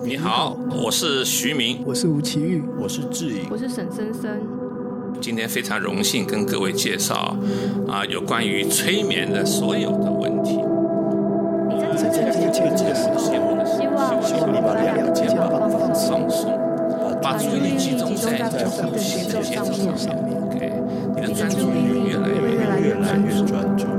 你好，我是徐明， 我是吴奇玉， 我是志颖， 我是沈森森。 今天非常荣幸跟各位介绍有关于催眠的所有的问题。 你在这个节目的时候，希望你把两肩膀放松， 把注意力集中在呼吸的节奏上面。OK， 你的专注力越来越专注。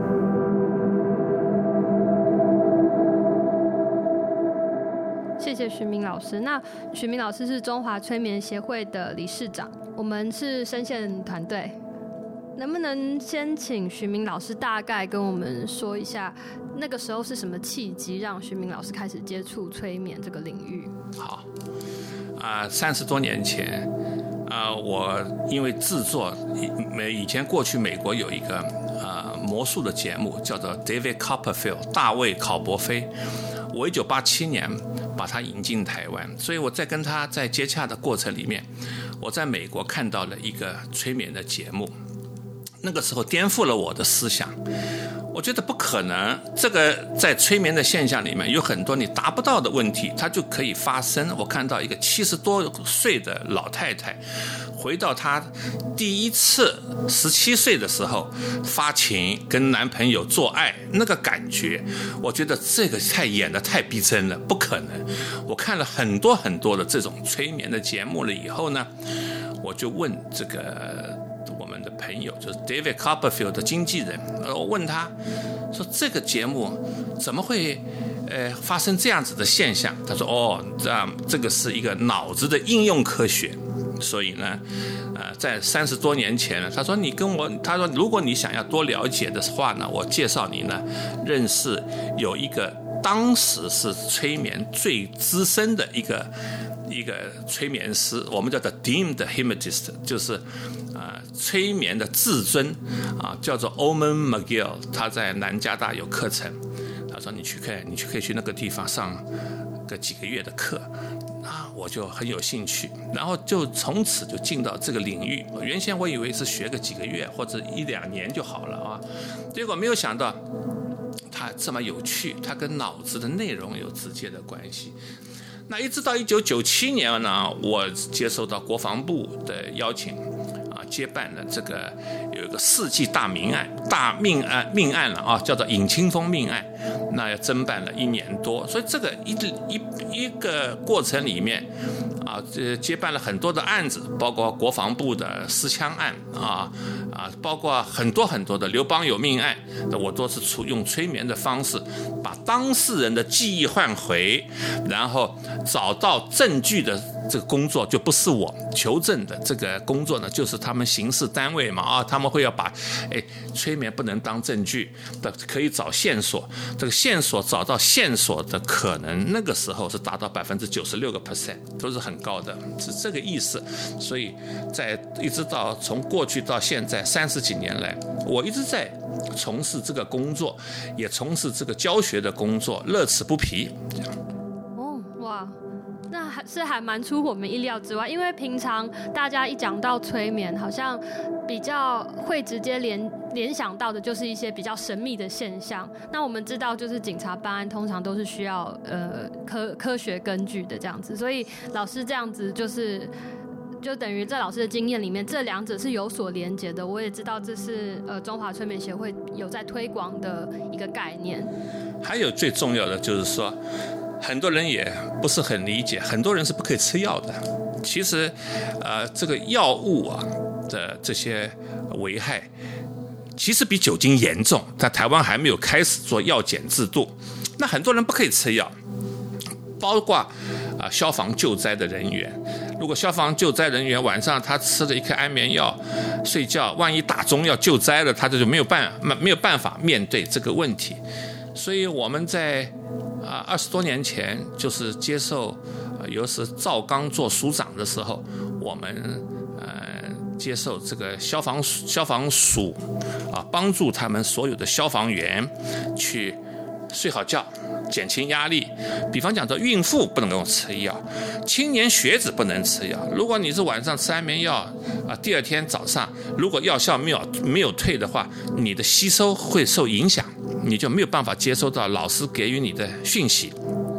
谢谢徐明老师。那徐明老师是中华催眠协会的理事长，我们是声线团队。能不能先请徐明老师大概跟我们说一下，那个时候是什么契机让徐明老师开始接触催眠这个领域？ 好，30多年前，我因为制作以前过去美国有一个魔术的节目叫做 David Copperfield 大卫考伯菲，我1987年把他引进台湾，所以我在跟他在接洽的过程里面，我在美国看到了一个催眠的节目，那个时候颠覆了我的思想。我觉得不可能，这个在催眠的现象里面有很多你达不到的问题，它就可以发生。我看到一个70多岁的老太太回到她第一次17岁的时候发情跟男朋友做爱，那个感觉我觉得这个演得太逼真了，不可能。我看了很多很多的这种催眠的节目了以后呢，我就问这个我们的朋友，就是 David Copperfield 的经纪人，我问他说这个节目怎么会发生这样子的现象？他说这个是一个脑子的应用科学。所以呢在30多年前呢，他说如果你想要多了解的话呢，我介绍你呢认识有一个当时是催眠最资深的一个催眠师，我们叫做 deemed hypnotist， 就是催眠的至尊叫做 Oman McGill， 他在南加大有课程。他说你可以去那个地方上个几个月的课。我就很有兴趣，然后就从此就进到这个领域。原先我以为是学个几个月或者1-2年就好了结果没有想到它这么有趣，它跟脑子的内容有直接的关系。那一直到1997年呢，我接受到国防部的邀请接办了这个有一个世纪大命案了叫做尹清风命案，那要侦办了1年多，所以这个一个过程里面接办了很多的案子，包括国防部的私枪案包括很多很多的刘邦有命案，我都是用催眠的方式把当事人的记忆唤回，然后找到证据的这个工作就不是我求证的，这个工作呢就是他们刑事单位嘛他们会要把催眠不能当证据的，可以找线索，这个线索找到线索的可能那个时候是达到96%，都是很高的，是这个意思。所以一直到从过去到现在30几年来，我一直在从事这个工作，也从事这个教学的工作，乐此不疲。 哇，那还蛮出乎我们意料之外，因为平常大家一讲到催眠，好像比较会直接联想到的就是一些比较神秘的现象。那我们知道，就是警察办案通常都是需要科学根据的这样子，所以老师这样子就等于在老师的经验里面，这两者是有所连结的。我也知道这是中华催眠协会有在推广的一个概念。 还有最重要的就是说，很多人也不是很理解，很多人是不可以吃药的。其实这个药物的这些危害其实比酒精严重，在台湾还没有开始做药检制度。那很多人不可以吃药，包括消防救灾的人员。如果消防救灾人员晚上他吃了一颗安眠药睡觉，万一打中要救灾了，他就没有办法面对这个问题。所以我们在20多年前就是接受有时赵刚做署长的时候，我们接受这个消防署帮助他们所有的消防员去睡好觉，减轻压力。比方讲说，孕妇不能够吃药，青年学子不能吃药。如果你是晚上吃安眠药第二天早上如果药效没有退的话，你的吸收会受影响，你就没有办法接收到老师给予你的讯息。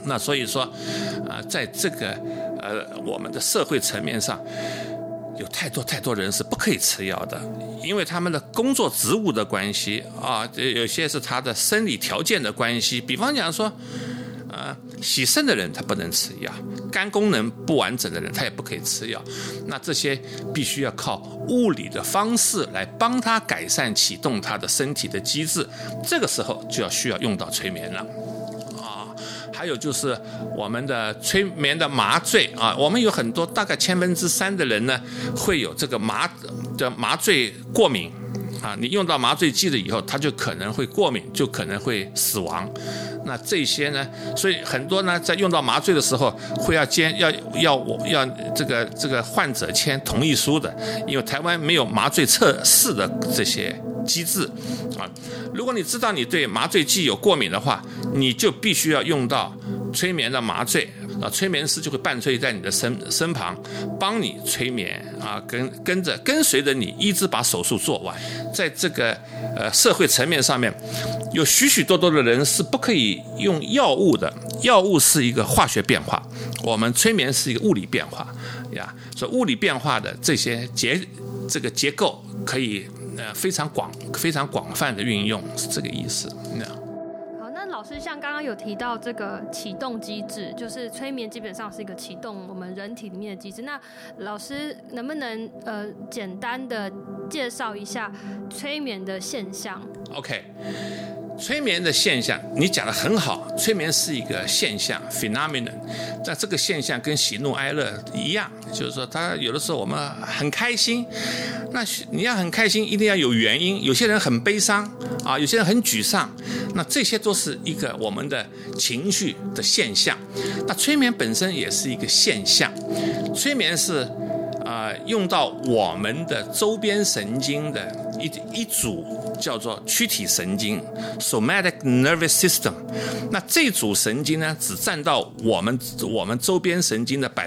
那所以说在这个我们的社会层面上，有太多人是不可以吃药的，因为他们的工作职务的关系有些是他的生理条件的关系。比方讲说洗肾的人他不能吃药，肝功能不完整的人他也不可以吃药，那这些必须要靠物理的方式来帮他改善启动他的身体的机制，这个时候就需要用到催眠了还有就是我们的催眠的麻醉我们有很多大概3%的人呢会有这个麻醉过敏你用到麻醉剂了以后，他就可能会过敏，就可能会死亡。那这些呢，所以很多呢在用到麻醉的时候会要这个患者签同意书的，因为台湾没有麻醉测试的这些机制如果你知道你对麻醉剂有过敏的话，你就必须要用到催眠的麻醉催眠师就会伴随在你的身旁，帮你催眠跟随着你一直把手术做完。在这个社会层面上面，有许许多多的人是不可以用药物的，药物是一个化学变化，我们催眠是一个物理变化所以物理变化的这些这个结构可以非常广泛的运用，是这个意思。 好，那老师像刚刚有提到这个启动机制，就是催眠基本上是一个启动我们人体里面的机制。那老师能不能简单的介绍一下催眠的现象 ？OK。催眠的现象你讲得很好，催眠是一个现象 phenomenon， 但这个现象跟喜怒哀乐一样，就是说他有的时候我们很开心，那你要很开心一定要有原因，有些人很悲伤有些人很沮丧，那这些都是一个我们的情绪的现象。那催眠本身也是一个现象，催眠是用到我们的周边神经的一组叫做躯体神经 somatic nervous system， 那这组神经呢只占到我们周边神经的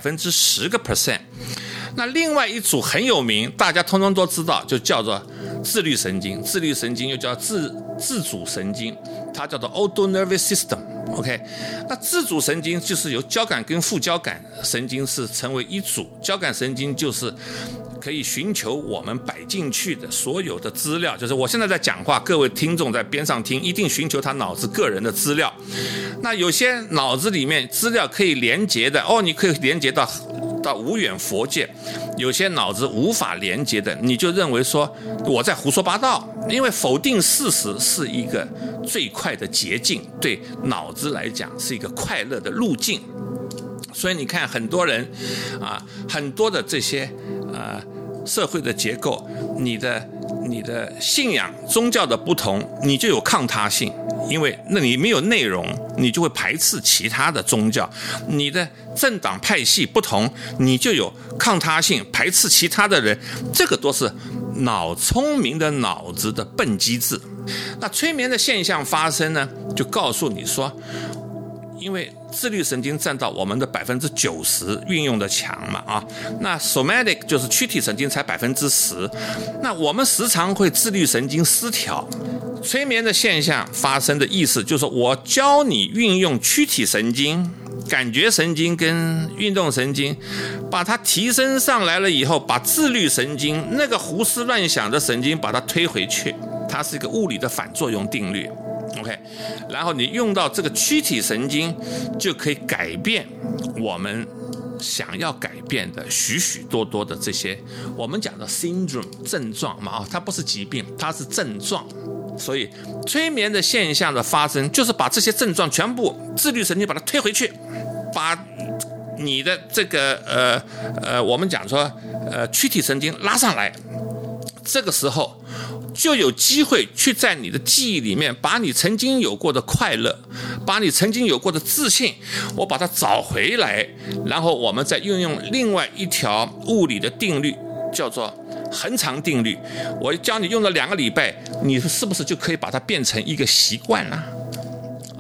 10%，那另外一组很有名，大家通通都知道，就叫做自律神经，自律神经又叫自主神经，它叫做 auto nervous system。OK， 那自主神经就是由交感跟副交感神经是成为一组，交感神经就是可以寻求我们摆进去的所有的资料，就是我现在在讲话，各位听众在边上听，一定寻求他脑子个人的资料。那有些脑子里面资料可以连接的你可以连接到无远佛界，有些脑子无法连接的，你就认为说我在胡说八道，因为否定事实是一个最快的捷径，对脑子来讲是一个快乐的路径。所以你看很多人很多的这些社会的结构，你的信仰宗教的不同，你就有抗他性，因为那你没有内容，你就会排斥其他的宗教。你的政党派系不同，你就有抗他性，排斥其他的人，这个都是聪明的脑子的笨机制。那催眠的现象发生呢，就告诉你说，因为自律神经占到我们的90%运用的强嘛那 somatic 就是躯体神经才10%，那我们时常会自律神经失调。催眠的现象发生的意思就是我教你运用躯体神经、感觉神经跟运动神经，把它提升上来了以后，把自律神经那个胡思乱想的神经把它推回去，它是一个物理的反作用定律。OK， 然后你用到这个躯体神经，就可以改变我们想要改变的许许多多的这些我们讲的 syndrome 症状嘛它不是疾病，它是症状。所以催眠的现象的发生，就是把这些症状全部自律神经把它推回去，把你的这个我们讲说躯体神经拉上来，这个时候就有机会去在你的记忆里面把你曾经有过的快乐，把你曾经有过的自信，我把它找回来，然后我们再运用另外一条物理的定律，叫做恒常定律。我教你用了2个礼拜，你是不是就可以把它变成一个习惯了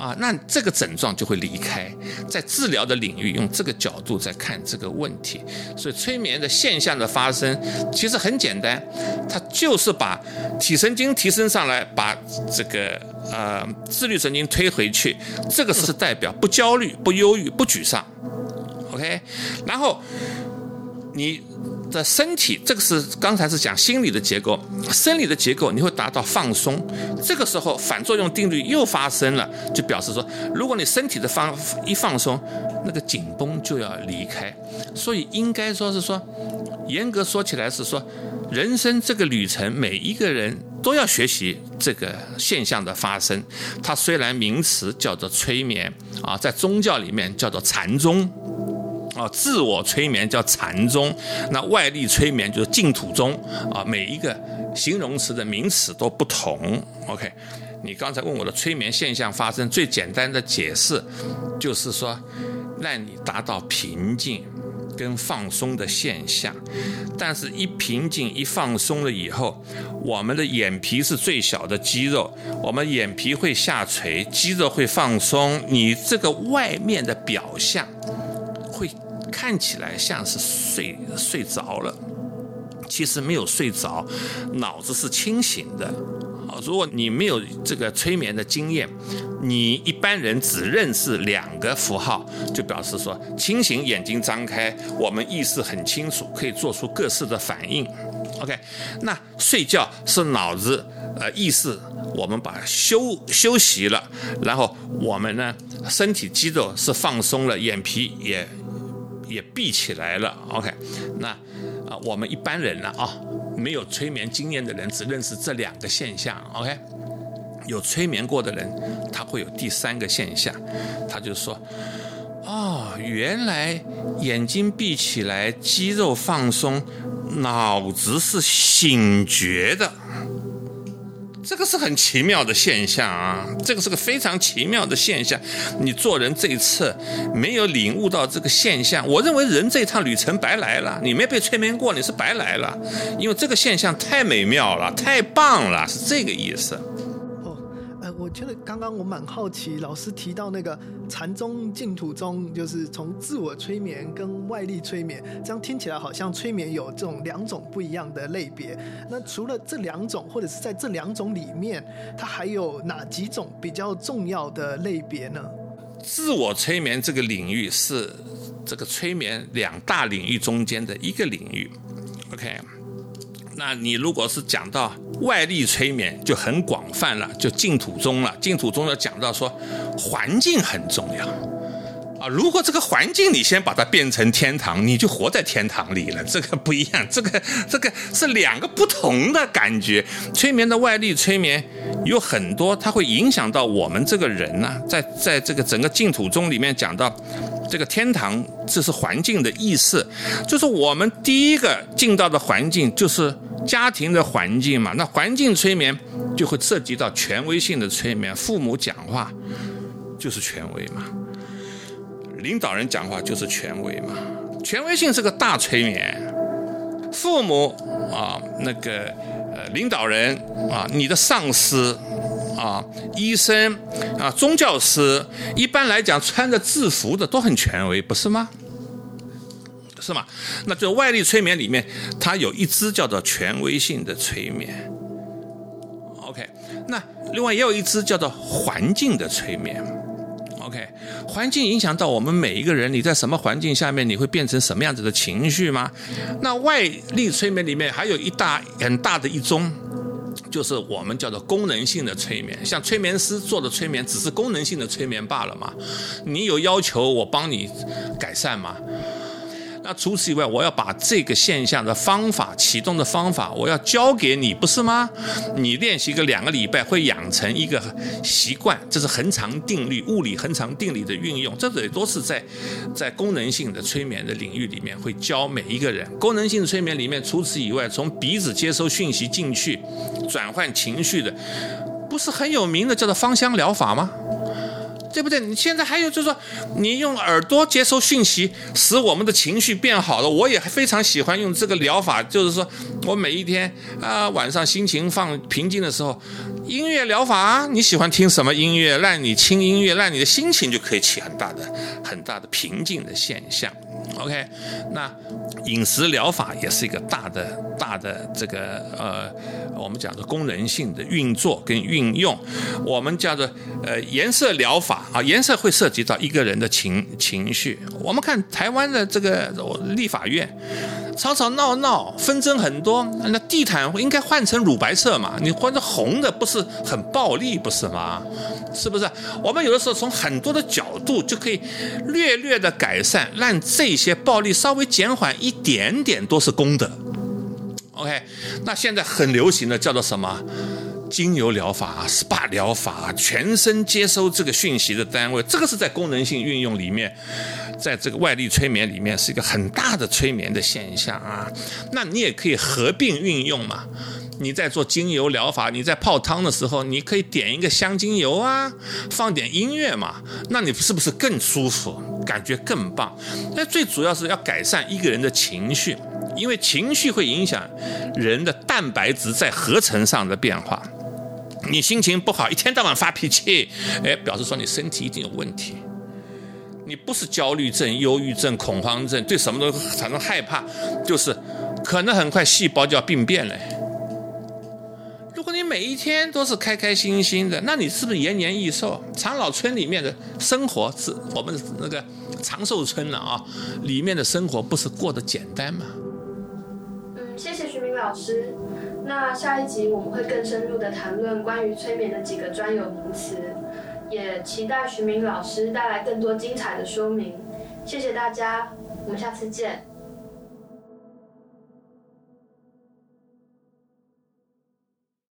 那这个症状就会离开，在治疗的领域用这个角度在看这个问题。所以催眠的现象的发生其实很简单，它就是把体神经提升上来，把这个自律神经推回去，这个是代表不焦虑、不忧郁、不沮丧。OK， 然后你的身体，这个是刚才是讲心理的结构，生理的结构你会达到放松，这个时候反作用定律又发生了，就表示说，如果你身体的一放松，那个紧绷就要离开。所以应该说是说，严格说起来是说，人生这个旅程，每一个人都要学习这个现象的发生。它虽然名词叫做催眠在宗教里面叫做禅宗。自我催眠叫禅宗，那外力催眠就是净土宗每一个形容词的名词都不同。 OK， 你刚才问我的催眠现象发生最简单的解释就是说，让你达到平静跟放松的现象，但是一平静一放松了以后，我们的眼皮是最小的肌肉，我们眼皮会下垂，肌肉会放松，你这个外面的表象会看起来像是睡着了，其实没有睡着，脑子是清醒的。如果你没有这个催眠的经验，你一般人只认识2个符号，就表示说清醒，眼睛张开，我们意识很清楚，可以做出各式的反应。OK， 那睡觉是脑子意识我们把休息了，然后我们呢身体肌肉是放松了，眼皮也闭起来了。 OK， 那我们一般人呢没有催眠经验的人只认识这2个现象。 OK， 有催眠过的人他会有第3个现象，他就说原来眼睛闭起来，肌肉放松，脑子是醒觉的。这个是很奇妙的现象这个是个非常奇妙的现象。你做人这一次没有领悟到这个现象，我认为人这趟旅程白来了，你没被催眠过，你是白来了，因为这个现象太美妙了，太棒了，是这个意思。 我觉得刚刚我蛮好奇，老师提到那个禅宗、净土宗，就是从自我催眠跟外力催眠，这样听起来好像催眠有这种2种不一样的类别。那除了这2种，或者是在这2种里面，它还有哪几种比较重要的类别呢？ 自我催眠这个领域是这个催眠2大领域中间的一个领域。 OK，那你如果是讲到外力催眠就很广泛了，就净土宗了。净土宗要讲到说环境很重要如果这个环境你先把它变成天堂，你就活在天堂里了，这个不一样，这个是2个不同的感觉。催眠的外力催眠有很多，它会影响到我们这个人在这个整个净土宗里面讲到这个天堂，这是环境的意思，就是我们第一个进到的环境就是家庭的环境嘛。那环境催眠就会涉及到权威性的催眠，父母讲话就是权威嘛，领导人讲话就是权威嘛，权威性是个大催眠。父母那个领导人你的上司医生宗教师，一般来讲穿着制服的都很权威，不是吗？是吗？那就外力催眠里面，它有一支叫做权威性的催眠。OK， 那另外也有一支叫做环境的催眠。OK， 环境影响到我们每一个人，你在什么环境下面，你会变成什么样子的情绪吗？那外力催眠里面还有很大的一宗，就是我们叫做功能性的催眠。像催眠师做的催眠只是功能性的催眠罢了嘛，你有要求我帮你改善吗？那除此以外，我要把这个现象的方法，启动的方法，我要教给你，不是吗？你练习个2个礼拜，会养成一个习惯，这是恒常定律，物理恒常定理的运用，这也都是在功能性的催眠的领域里面会教每一个人。功能性催眠里面，除此以外，从鼻子接收讯息进去，转换情绪的，不是很有名的叫做芳香疗法吗？对不对？你现在还有就是说，你用耳朵接收讯息，使我们的情绪变好了。我也非常喜欢用这个疗法，就是说我每一天晚上心情平静的时候， 音乐疗法，你喜欢听什么音乐？让你听音乐，让你的心情就可以起很大的平静的现象。OK， 那饮食疗法也是一个大的这个我们讲的功能性的运作跟运用。我们叫做颜色疗法啊，颜色会涉及到一个人的情绪。我们看台湾的这个立法院，吵吵闹闹，纷争很多，那地毯应该换成乳白色嘛？你换成红的，不是很暴力，不是吗？是不是？我们有的时候从很多的角度就可以略的改善，让这些暴力稍微减缓一点点，都是功德。OK， 那现在很流行的叫做什么？精油疗法、SPA 疗法，全身接收这个讯息的单位，这个是在功能性运用里面，在这个外力催眠里面是一个很大的催眠的现象啊。那你也可以合并运用嘛。你在做精油疗法，你在泡汤的时候，你可以点一个香精油啊，放点音乐嘛，那你是不是更舒服，感觉更棒？那最主要是要改善一个人的情绪，因为情绪会影响人的蛋白质在合成上的变化。你心情不好，一天到晚发脾气，表示说你身体一定有问题。你不是焦虑症、忧郁症、恐慌症，对什么都产生害怕，就是可能很快细胞就要病变了。如果你每一天都是开开心心的，那你是不是延年益寿？长老村里面的生活是我们那个长寿村了啊，里面的生活不是过得简单吗？ 谢谢徐明老师。那下一集我们会更深入的谈论关于催眠的几个专有名词，也期待徐明老师带来更多精彩的说明。谢谢大家，我们下次见。